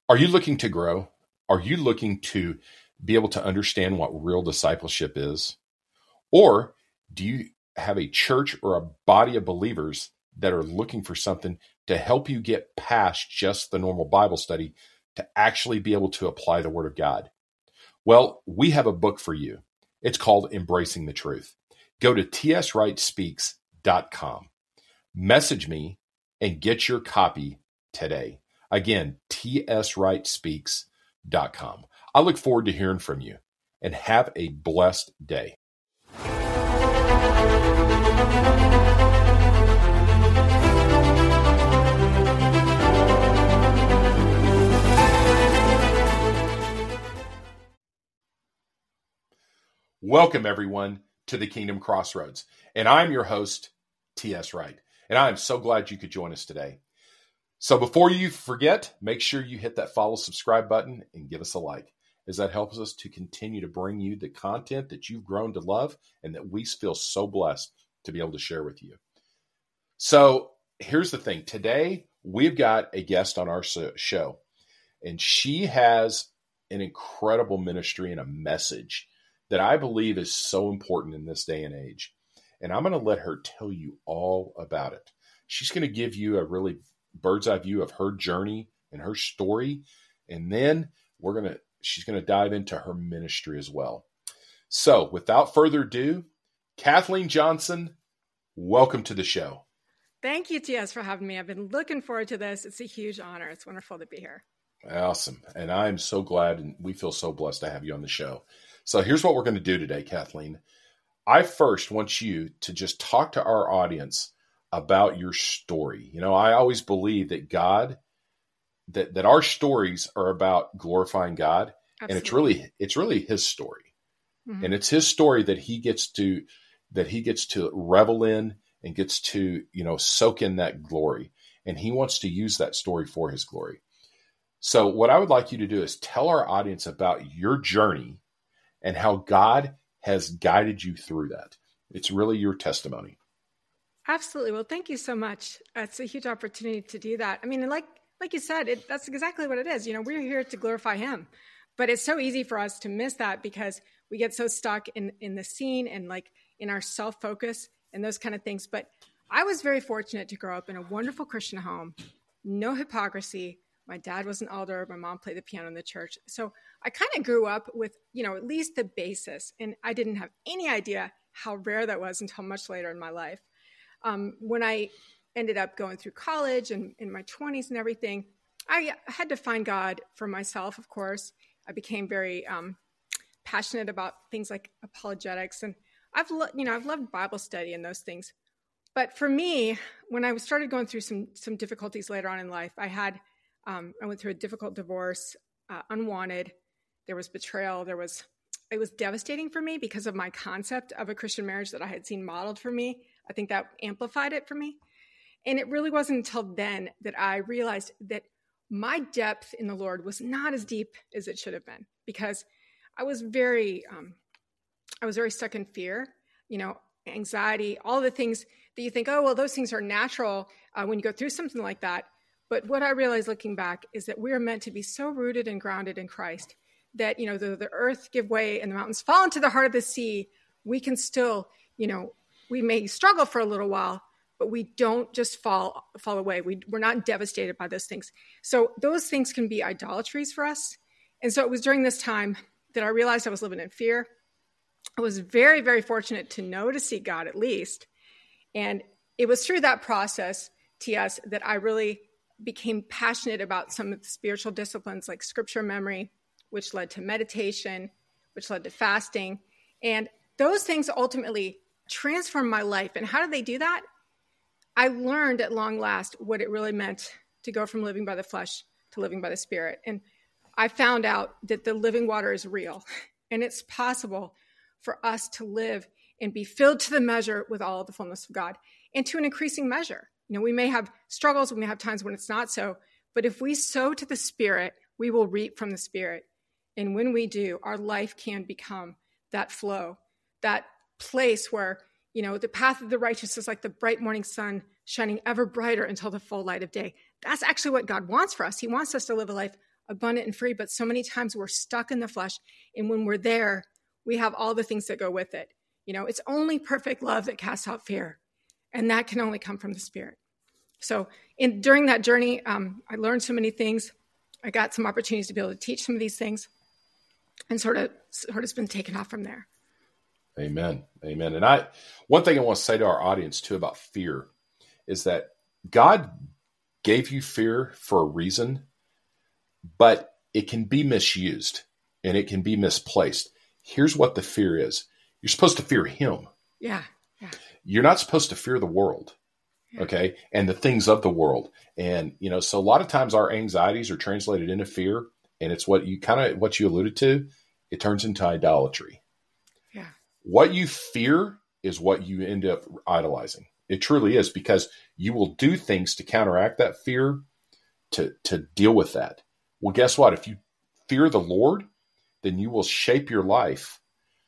Are you looking to grow? Are you looking to be able to understand what real discipleship is? Or do you have a church or a body of believers that are looking for something to help you get past just the normal Bible study to actually be able to apply the Word of God? Well, we have a book for you. It's called Embracing the Truth. Go to tswrightspeaks.com. Message me and get your copy today. Again, tswrightspeaks.com. I look forward to hearing from you, and have a blessed day. Welcome, everyone, to the Kingdom Crossroads. And I'm your host, T.S. Wright. And I am so glad you could join us today. So before you forget, make sure you hit that follow, subscribe button and give us a like, as that helps us to continue to bring you the content that you've grown to love and that we feel so blessed to be able to share with you. So here's the thing. Today, we've got a guest on our show, and she has an incredible ministry and a message that I believe is so important in this day and age. And I'm going to let her tell you all about it. She's going to give you a really bird's eye view of her journey and her story. And then she's going to dive into her ministry as well. So without further ado, Kathleen Johnson, welcome to the show. Thank you, TS, for having me. I've been looking forward to this. It's a huge honor. It's wonderful to be here. Awesome. And I'm so glad, and we feel so blessed to have you on the show. So here's what we're going to do today, Kathleen. I first want you to just talk to our audience about your story. You know, I always believe that God, that our stories are about glorifying God. Absolutely. And it's really his story. Mm-hmm. And it's his story that he gets to revel in and gets to, soak in that glory. And he wants to use that story for his glory. So what I would like you to do is tell our audience about your journey and how God has guided you through that. It's really your testimony. Absolutely. Well, thank you so much. It's a huge opportunity to do that. I mean, like you said, that's exactly what it is. We're here to glorify him, but it's so easy for us to miss that because we get so stuck in the scene and like in our self-focus and those kind of things. But I was very fortunate to grow up in a wonderful Christian home, no hypocrisy. My dad was an elder. My mom played the piano in the church. So I kind of grew up with, at least the basis. And I didn't have any idea how rare that was until much later in my life. When I ended up going through college and in my 20s and everything, I had to find God for myself, of course. I became very passionate about things like apologetics. And I've loved Bible study and those things. But for me, when I started going through some difficulties later on in life, I went through a difficult divorce, unwanted. There was betrayal. It was devastating for me because of my concept of a Christian marriage that I had seen modeled for me. I think that amplified it for me. And it really wasn't until then that I realized that my depth in the Lord was not as deep as it should have been, because I was very stuck in fear, anxiety, all the things that you think, oh, well, those things are natural when you go through something like that. But what I realized looking back is that we are meant to be so rooted and grounded in Christ that, the earth give way and the mountains fall into the heart of the sea. We can still, we may struggle for a little while, but we don't just fall away. We're not devastated by those things. So those things can be idolatries for us. And so it was during this time that I realized I was living in fear. I was very, very fortunate to see God at least. And it was through that process, TS, that I really became passionate about some of the spiritual disciplines like scripture memory, which led to meditation, which led to fasting. And those things ultimately transformed my life. And how did they do that? I learned at long last what it really meant to go from living by the flesh to living by the Spirit. And I found out that the living water is real, and it's possible for us to live and be filled to the measure with all of the fullness of God, and to an increasing measure. We may have struggles, we may have times when it's not so, but if we sow to the Spirit, we will reap from the Spirit. And when we do, our life can become that flow, that place where, the path of the righteous is like the bright morning sun shining ever brighter until the full light of day. That's actually what God wants for us. He wants us to live a life abundant and free. But so many times we're stuck in the flesh. And when we're there, we have all the things that go with it. It's only perfect love that casts out fear. And that can only come from the Spirit. So during that journey, I learned so many things. I got some opportunities to be able to teach some of these things, and sort of has been taken off from there. Amen. Amen. And one thing I want to say to our audience too about fear is that God gave you fear for a reason, but it can be misused and it can be misplaced. Here's what the fear is. You're supposed to fear Him. Yeah. You're not supposed to fear the world. Okay. And the things of the world. And, so a lot of times our anxieties are translated into fear, and it's what you alluded to. It turns into idolatry. Yeah. What you fear is what you end up idolizing. It truly is, because you will do things to counteract that fear, to deal with that. Well, guess what? If you fear the Lord, then you will shape your life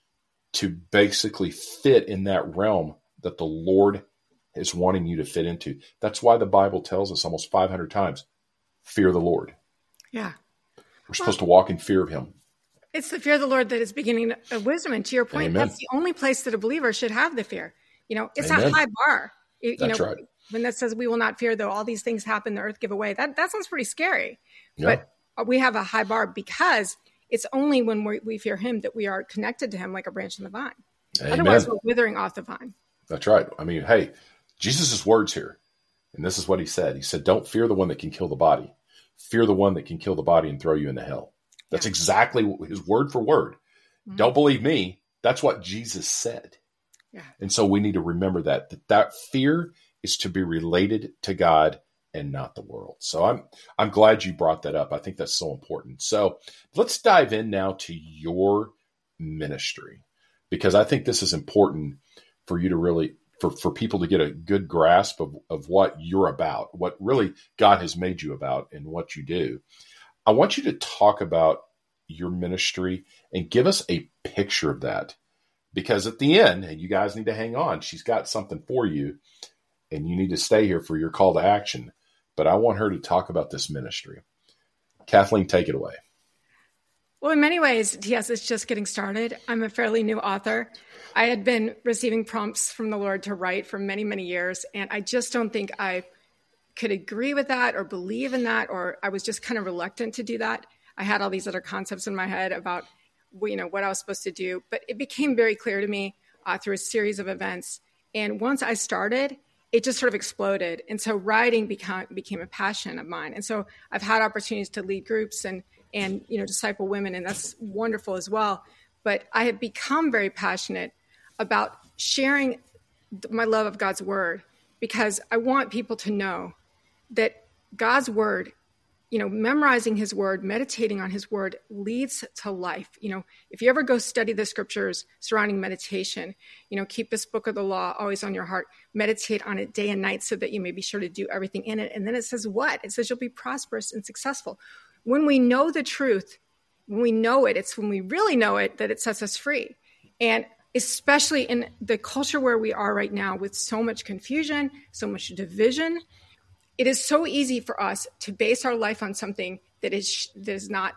to basically fit in that realm that the Lord is wanting you to fit into. That's why the Bible tells us almost 500 times, fear the Lord. Yeah. We're supposed to walk in fear of Him. It's the fear of the Lord that is beginning of wisdom. And to your point, Amen. That's the only place that a believer should have the fear. It's Amen. a high bar. That's right. When that says we will not fear, though all these things happen, the earth give away, that sounds pretty scary. Yeah. But we have a high bar because it's only when we fear Him that we are connected to Him like a branch in the vine. Amen. Otherwise, we're withering off the vine. That's right. I mean, hey, Jesus' words here, and this is what He said. He said, don't fear the one that can kill the body. Fear the one that can kill the body and throw you into hell. That's exactly His word for word. Mm-hmm. Don't believe me. That's what Jesus said. Yeah. And so we need to remember that fear is to be related to God and not the world. So I'm glad you brought that up. I think that's so important. So let's dive in now to your ministry, because I think this is important for you to really, for people to get a good grasp of what you're about, what really God has made you about and what you do. I want you to talk about your ministry and give us a picture of that, because at the end, and you guys need to hang on, she's got something for you and you need to stay here for your call to action. But I want her to talk about this ministry. Kathleen, take it away. Well, in many ways, TS, it's just getting started. I'm a fairly new author. I had been receiving prompts from the Lord to write for many, many years, and I just don't think I could agree with that or believe in that, or I was just kind of reluctant to do that. I had all these other concepts in my head about, what I was supposed to do, but it became very clear to me through a series of events. And once I started, it just sort of exploded. And so writing became a passion of mine. And so I've had opportunities to lead groups and disciple women, and that's wonderful as well. But I have become very passionate about sharing my love of God's word, because I want people to know that God's word, memorizing His word, meditating on His word leads to life. If you ever go study the scriptures surrounding meditation, keep this book of the law always on your heart, meditate on it day and night so that you may be sure to do everything in it. And then it says what? It says you'll be prosperous and successful. When we know the truth, when we know it, it's when we really know it that it sets us free. And especially in the culture where we are right now with so much confusion, so much division, it is so easy for us to base our life on something that is not,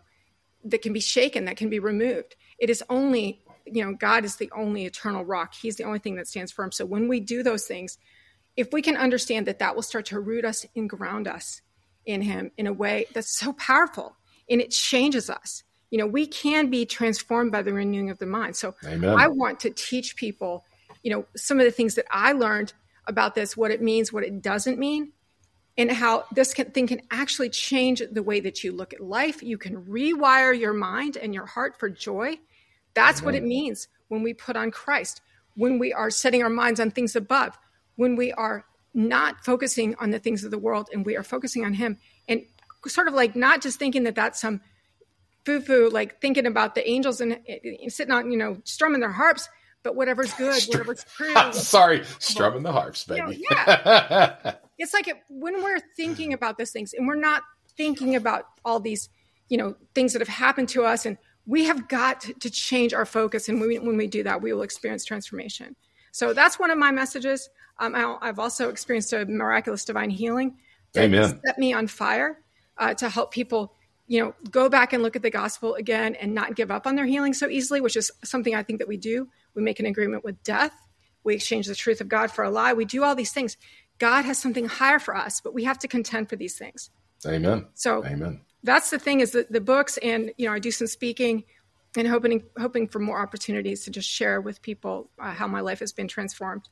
that can be shaken, that can be removed. It is only, God is the only eternal rock. He's the only thing that stands firm. So when we do those things, if we can understand that will start to root us and ground us in Him in a way that's so powerful, and it changes us. We can be transformed by the renewing of the mind. So Amen. I want to teach people, some of the things that I learned about this, what it means, what it doesn't mean, and how this thing can actually change the way that you look at life. You can rewire your mind and your heart for joy. That's Amen. What it means when we put on Christ, when we are setting our minds on things above, when we are not focusing on the things of the world and we are focusing on Him, and sort of like not just thinking that that's some foo-foo, like thinking about the angels and sitting on, strumming their harps, but whatever's good, whatever's true. Sorry, strumming the harps, baby. Yeah. It's like when we're thinking about those things and we're not thinking about all these, things that have happened to us, and we have got to change our focus. And when we do that, we will experience transformation. So that's one of my messages. I've also experienced a miraculous divine healing that Amen. set me on fire to help people go back and look at the gospel again and not give up on their healing so easily, which is something I think that we do. We make an agreement with death. We exchange the truth of God for a lie. We do all these things. God has something higher for us, but we have to contend for these things. Amen. So Amen. That's the thing, is that the books, and, I do some speaking and hoping for more opportunities to just share with people how my life has been transformed.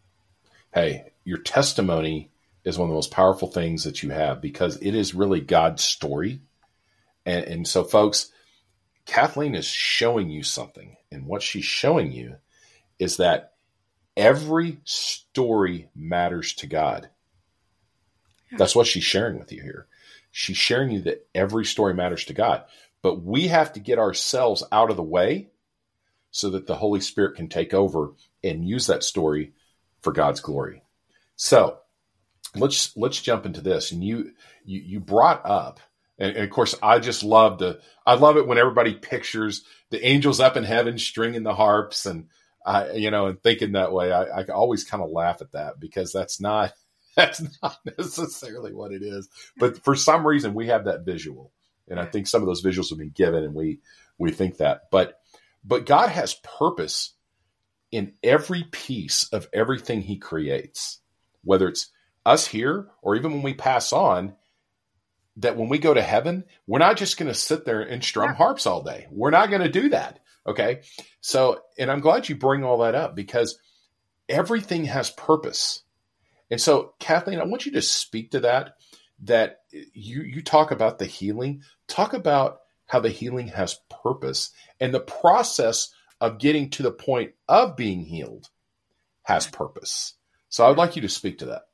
Hey, your testimony is one of the most powerful things that you have, because it is really God's story. And so, folks, Kathleen is showing you something. And what she's showing you is that every story matters to God. Yeah. That's what she's sharing with you here. She's sharing you that every story matters to God. But we have to get ourselves out of the way so that the Holy Spirit can take over and use that story for God's glory. So let's jump into this. And you brought up, and of course, I love it when everybody pictures the angels up in heaven stringing the harps, and and thinking that way. I always kind of laugh at that, because that's not necessarily what it is. But for some reason, we have that visual, and I think some of those visuals have been given, and we think that. But God has purpose in every piece of everything He creates, whether it's us here or even when we pass on. That when we go to heaven, we're not just going to sit there and strum harps all day. We're not going to do that. Okay. So, and I'm glad you bring all that up, because everything has purpose. And so, Kathleen, I want you to speak to that you talk about the healing, talk about how the healing has purpose, and the process of getting to the point of being healed has purpose. So I would like you to speak to that.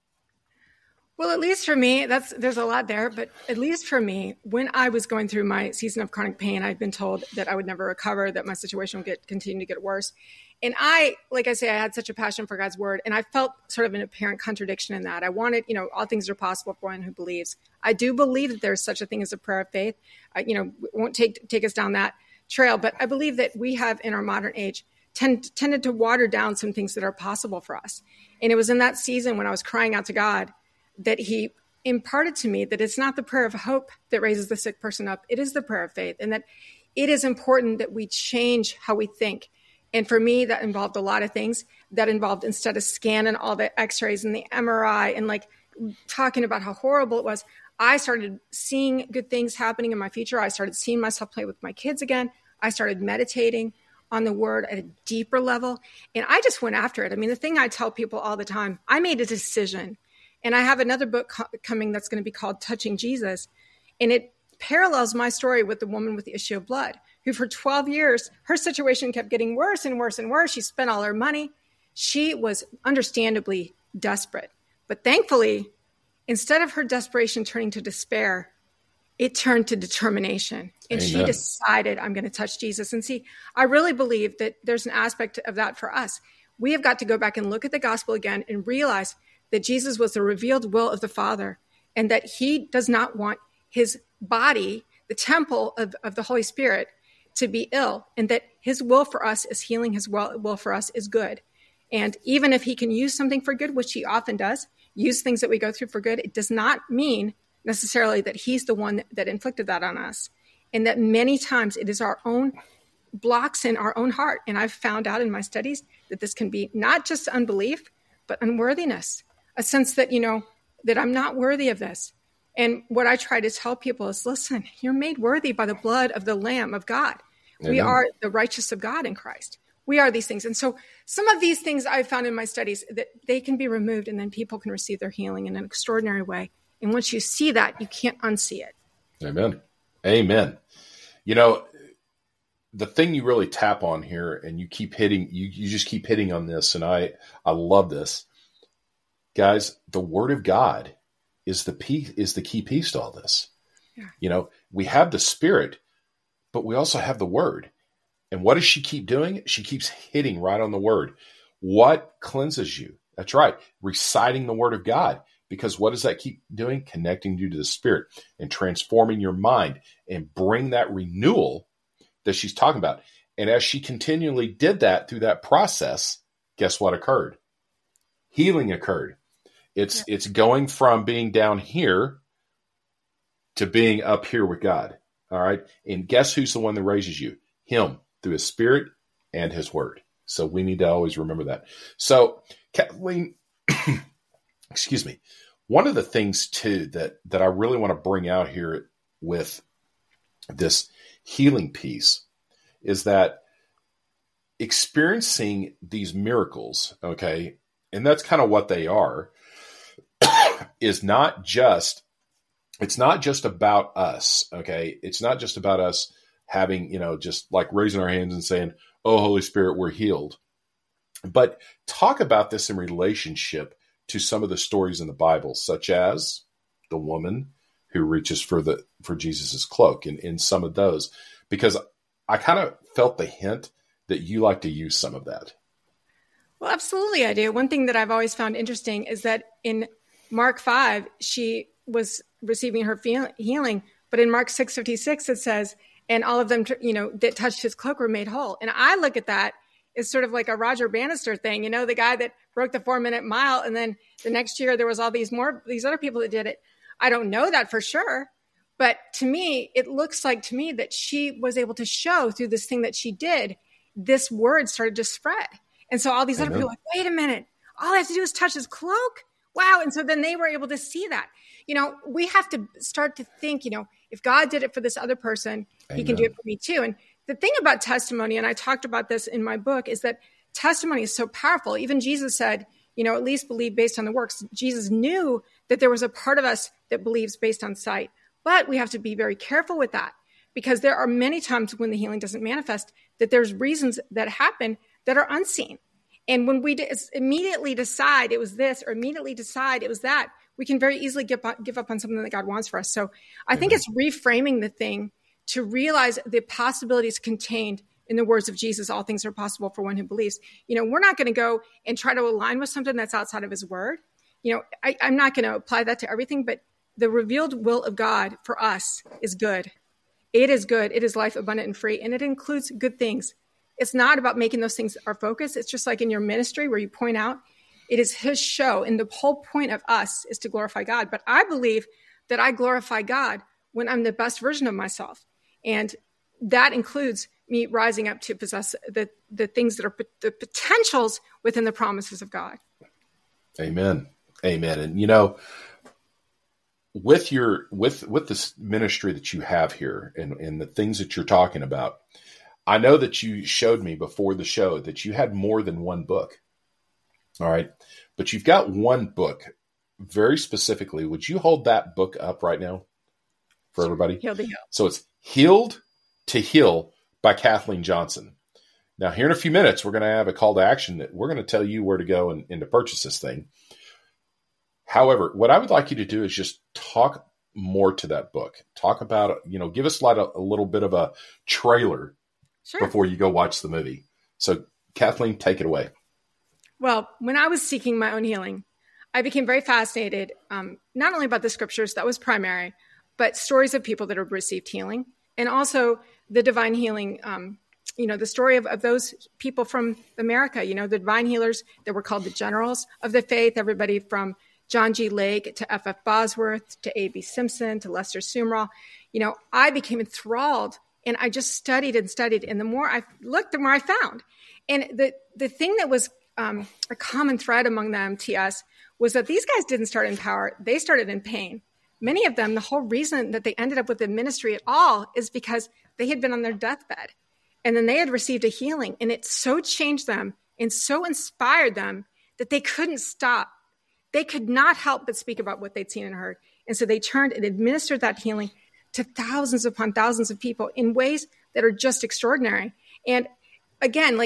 Well, at least for me, there's a lot there, but at least for me, when I was going through my season of chronic pain, I'd been told that I would never recover, that my situation would continue to get worse. And I had such a passion for God's word, and I felt sort of an apparent contradiction in that. I wanted, all things are possible for one who believes. I do believe that there's such a thing as a prayer of faith. It won't take us down that trail, but I believe that we have, in our modern age, tended to water down some things that are possible for us. And it was in that season when I was crying out to God that He imparted to me that it's not the prayer of hope that raises the sick person up. It is the prayer of faith, and that it is important that we change how we think. And for me, that involved a lot of things. That involved, instead of scanning all the x-rays and the MRI and talking about how horrible it was, I started seeing good things happening in my future. I started seeing myself play with my kids again. I started meditating on the word at a deeper level. And I just went after it. I mean, the thing I tell people all the time, I made a decision. And I have another book coming that's going to be called Touching Jesus. And it parallels my story with the woman with the issue of blood, who for 12 years, her situation kept getting worse and worse and worse. She spent all her money. She was understandably desperate. But thankfully, instead of her desperation turning to despair, it turned to determination. And Amen. She decided, I'm going to touch Jesus. And see, I really believe that there's an aspect of that for us. We have got to go back and look at the gospel again and realize that Jesus was the revealed will of the Father, and that He does not want His body, the temple of the Holy Spirit, to be ill, and that His will for us is healing. His will for us is good. And even if He can use something for good, which He often does, use things that we go through for good, it does not mean necessarily that He's the one that inflicted that on us. And that many times it is our own blocks in our own heart. And I've found out in my studies that this can be not just unbelief, but unworthiness. A sense that, that I'm not worthy of this. And what I try to tell people is, listen, you're made worthy by the blood of the Lamb of God. Amen. We are the righteous of God in Christ. We are these things. And so some of these things I've found in my studies, that they can be removed, and then people can receive their healing in an extraordinary way. And once you see that, you can't unsee it. Amen. Amen. The thing you really tap on here, and you keep hitting, you just keep hitting on this, and I love this. Guys, the Word of God is the key piece to all this. Yeah. We have the Spirit, but we also have the Word. And what does she keep doing? She keeps hitting right on the Word. What cleanses you? That's right. Reciting the Word of God. Because what does that keep doing? Connecting you to the Spirit and transforming your mind and bring that renewal that she's talking about. And as she continually did that through that process, guess what occurred? Healing occurred. It's going from being down here to being up here with God. All right. And guess who's the one that raises you? Him, through his spirit and his word. So we need to always remember that. So Kathleen, excuse me. One of the things too that I really want to bring out here with this healing piece is that experiencing these miracles, okay, and that's kind of what they are, it's not just about us, okay? It's not just about us having, just like raising our hands and saying, "Oh, Holy Spirit, we're healed." But talk about this in relationship to some of the stories in the Bible, such as the woman who reaches for Jesus's cloak, and in some of those, because I kind of felt the hint that you like to use some of that. Well, absolutely, I do. One thing that I've always found interesting is that in Mark 5, she was receiving her healing, but in Mark 6:56, it says, and all of them, that touched his cloak were made whole. And I look at that as sort of like a Roger Bannister thing, the guy that broke the 4-minute mile. And then the next year there was all these other people that did it. I don't know that for sure. But to me, it looks like to me that she was able to show through this thing that she did, this word started to spread. And so all these other people were like, wait a minute, all I have to do is touch his cloak. Wow. And so then they were able to see that. We have to start to think, if God did it for this other person, he can do it for me too. And the thing about testimony, and I talked about this in my book, is that testimony is so powerful. Even Jesus said, at least believe based on the works. Jesus knew that there was a part of us that believes based on sight. But we have to be very careful with that, because there are many times when the healing doesn't manifest, that there's reasons that happen that are unseen. And when we immediately decide it was this, or immediately decide it was that, we can very easily give up on something that God wants for us. So I think it's reframing the thing to realize the possibilities contained in the words of Jesus. All things are possible for one who believes. We're not going to go and try to align with something that's outside of his word. I'm not going to apply that to everything, but the revealed will of God for us is good. It is good. It is life abundant and free, and it includes good things. It's not about making those things our focus. It's just like in your ministry where you point out, it is his show. And the whole point of us is to glorify God. But I believe that I glorify God when I'm the best version of myself. And that includes me rising up to possess the things that are the potentials within the promises of God. Amen. Amen. And, with this ministry that you have here and the things that you're talking about, I know that you showed me before the show that you had more than one book. All right. But you've got one book very specifically. Would you hold that book up right now for everybody? Heal to Heal. So it's Healed to Heal by Kathleen Johnson. Now, here in a few minutes, we're going to have a call to action that we're going to tell you where to go and to purchase this thing. However, what I would like you to do is just talk more to that book. Talk about, give us like a little bit of a trailer before you go watch the movie. So, Kathleen, take it away. Well, when I was seeking my own healing, I became very fascinated, not only about the scriptures, that was primary, but stories of people that have received healing, and also the divine healing, the story of those people from America, the divine healers that were called the generals of the faith, everybody from John G. Lake to F.F. Bosworth to A.B. Simpson to Lester Sumrall. I became enthralled, and I just studied and studied. And the more I looked, the more I found. And the thing that was a common thread among them, T.S., was that these guys didn't start in power. They started in pain. Many of them, the whole reason that they ended up with the ministry at all is because they had been on their deathbed. And then they had received a healing. And it so changed them and so inspired them that they couldn't stop. They could not help but speak about what they'd seen and heard. And so they turned and administered that healing to thousands upon thousands of people in ways that are just extraordinary. And again,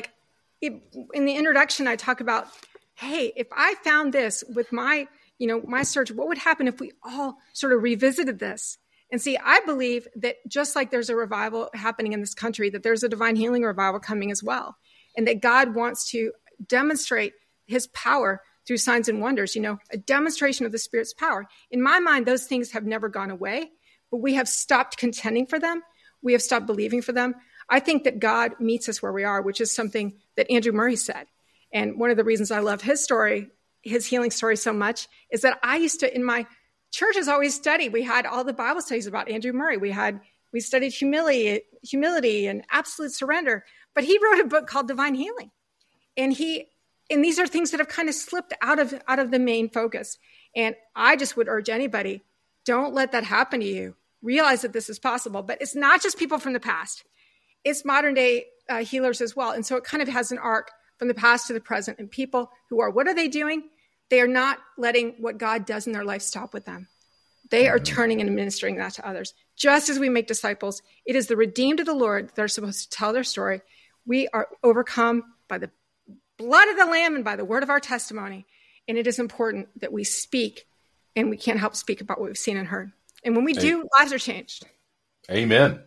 in the introduction, I talk about, hey, if I found this with my search, what would happen if we all sort of revisited this? And see, I believe that just like there's a revival happening in this country, that there's a divine healing revival coming as well. And that God wants to demonstrate his power through signs and wonders, a demonstration of the Spirit's power. In my mind, those things have never gone away, but we have stopped contending for them. We have stopped believing for them. I think that God meets us where we are, which is something that Andrew Murray said. And one of the reasons I love his story, his healing story so much, is that I used to, in my churches, always study. We had all the Bible studies about Andrew Murray. We had We studied humility and absolute surrender. But he wrote a book called Divine Healing. And these are things that have kind of slipped out of the main focus. And I just would urge anybody, don't let that happen to you. Realize that this is possible. But it's not just people from the past. It's modern day healers as well. And so it kind of has an arc from the past to the present. And people what are they doing? They are not letting what God does in their life stop with them. They are turning and administering that to others. Just as we make disciples, it is the redeemed of the Lord that are supposed to tell their story. We are overcome by the blood of the Lamb and by the word of our testimony. And it is important that we speak, and we can't help speak about what we've seen and heard. And when we do, lives are changed. Amen.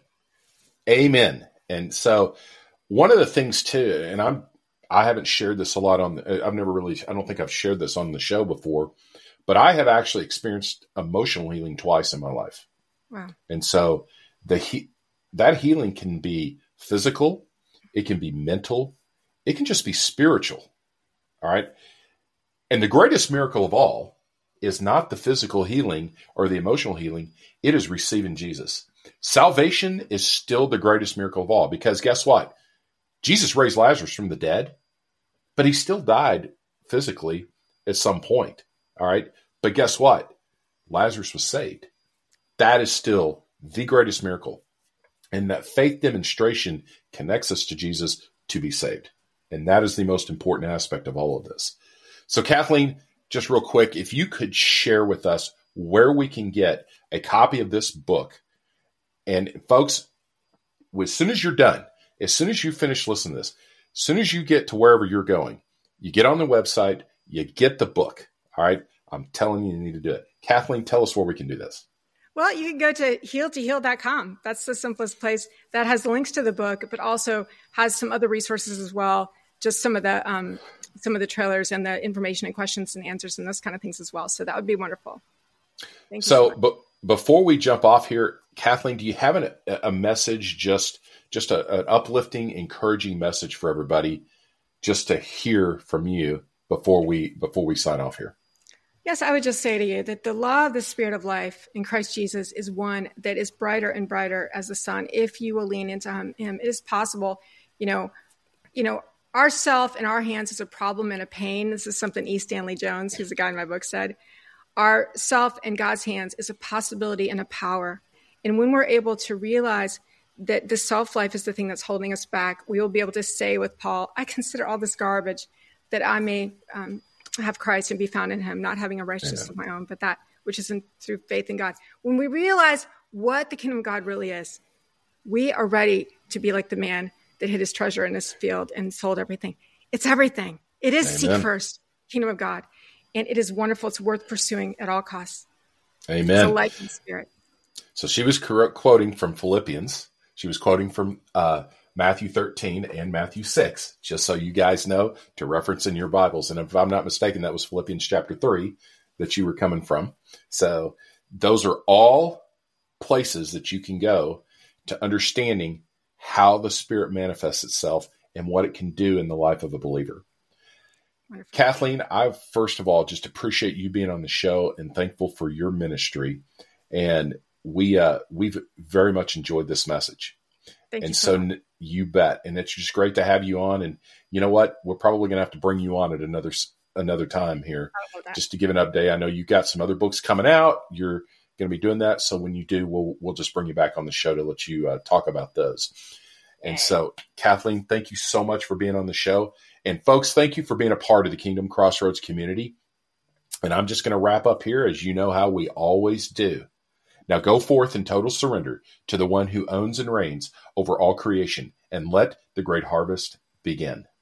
Amen. And so one of the things too, and I haven't shared this a lot I don't think I've shared this on the show before, but I have actually experienced emotional healing twice in my life. Wow. And so that healing can be physical, it can be mental, it can just be spiritual. All right. And the greatest miracle of all is not the physical healing or the emotional healing. It is receiving Jesus. Salvation is still the greatest miracle of all, because guess what? Jesus raised Lazarus from the dead, but he still died physically at some point. All right. But guess what? Lazarus was saved. That is still the greatest miracle. And that faith demonstration connects us to Jesus to be saved. And that is the most important aspect of all of this. So Kathleen, just real quick, if you could share with us where we can get a copy of this book. And folks, as soon as you're done, as soon as you finish listening to this, as soon as you get to wherever you're going, you get on the website, you get the book. All right. I'm telling you need to do it. Kathleen, tell us where we can do this. Well, you can go to heal2heal.com. That's the simplest place. That has links to the book, but also has some other resources as well. Just some of the trailers and the information and questions and answers and those kind of things as well. So that would be wonderful. Thank you. So, but before we jump off here, Kathleen, do you have a message, just an uplifting, encouraging message for everybody, just to hear from you before we sign off here? Yes, I would just say to you that the law of the Spirit of life in Christ Jesus is one that is brighter and brighter as the sun. If you will lean into him, it is possible. Our self in our hands is a problem and a pain. This is something E. Stanley Jones, who's the guy in my book, said. Our self in God's hands is a possibility and a power. And when we're able to realize that the self-life is the thing that's holding us back, we will be able to say with Paul, I consider all this garbage that I may have Christ and be found in him, not having a righteousness of my own, but that which is through faith in God. When we realize what the kingdom of God really is, we are ready to be like the man that hid his treasure in his field and sold everything. It's everything. It is seek first, kingdom of God. And it is wonderful. It's worth pursuing at all costs. Amen. It's a life in spirit. So she was quoting from Philippians. She was quoting from Matthew 13 and Matthew 6, just so you guys know to reference in your Bibles. And if I'm not mistaken, that was Philippians chapter 3 that you were coming from. So those are all places that you can go to understanding how the Spirit manifests itself and what it can do in the life of a believer. Wonderful. Kathleen, I first of all just appreciate you being on the show and thankful for your ministry. And we've very much enjoyed this message. Thank you. So you bet. And it's just great to have you on. And you know what? We're probably going to have to bring you on at another time here just to give an update. I know you got some other books coming out. You're going to be doing that. So when you do, we'll just bring you back on the show to let you talk about those. And so, Kathleen, thank you so much for being on the show. And folks, thank you for being a part of the Kingdom Crossroads community. And I'm just going to wrap up here, as you know how we always do. Now go forth in total surrender to the one who owns and reigns over all creation, and let the great harvest begin.